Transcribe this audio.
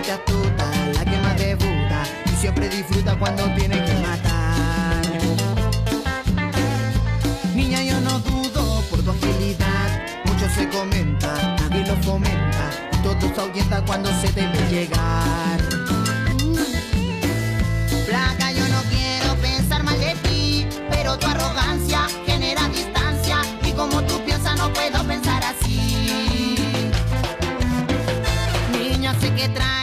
fuiste astuta, la que más debuta y siempre disfruta cuando tiene que matar. Niña, yo no dudo por tu agilidad, mucho se comenta, nadie lo fomenta, todo se ahuyenta cuando se te ve llegar. Flaca, yo no quiero pensar mal de ti, pero tu arrogancia genera distancia y como tú piensas no puedo pensar así. Niña, sé que traes